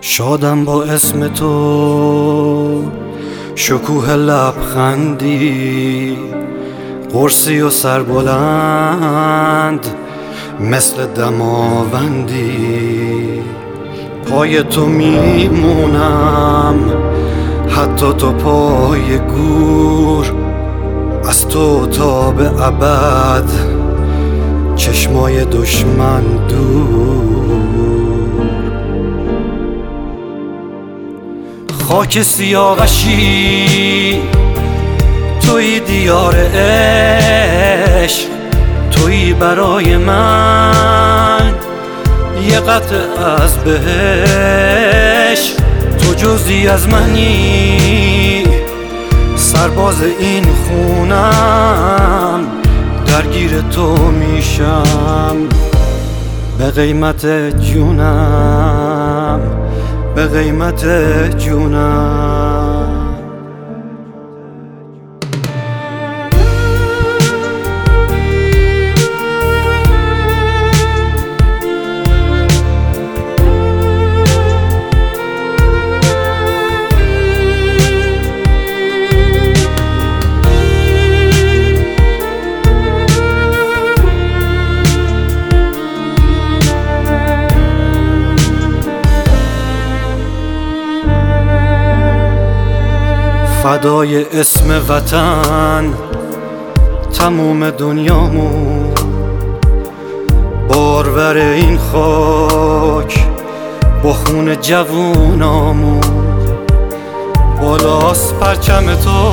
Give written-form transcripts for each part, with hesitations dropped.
شادم با اسم تو، شکوه لبخندی، قرصی و سربلند مثل دماوندی. پای تو میمونم حتی تو پای گور، از تو تا به ابد چشمای دشمن دور. خاک سیاوشی توی دیار عشق، توی برای من یه قطعه از بهشت. تو جزئی از منی، سرباز این خونم، درگیر تو میشم به قیمت جونم، به قیمت جونم. فدای اسم وطن تموم دنیامون، بارور این خاک با خون جوونامون. بالاست پرچم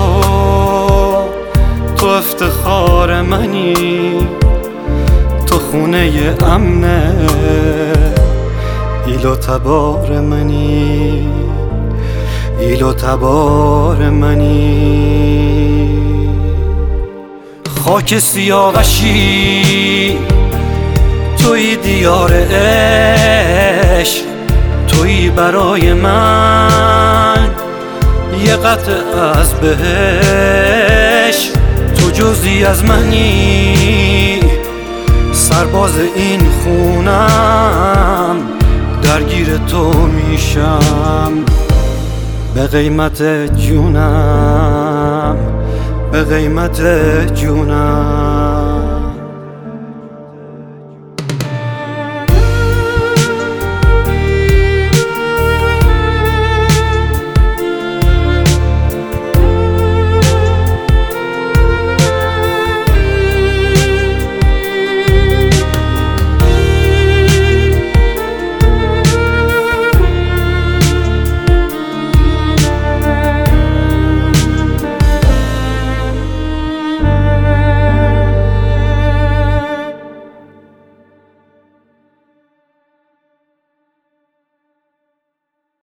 تو افتخار منی، تو خونه امنه ایل و تبار منی، ایل و تبار منی. خاک سیاوشی توی دیار عشق، توی برای من یه قطعه از بهشت. تو جزئی از منی، سرباز این خونم، درگیر تو میشم به قیمت جونم، به قیمت جونم.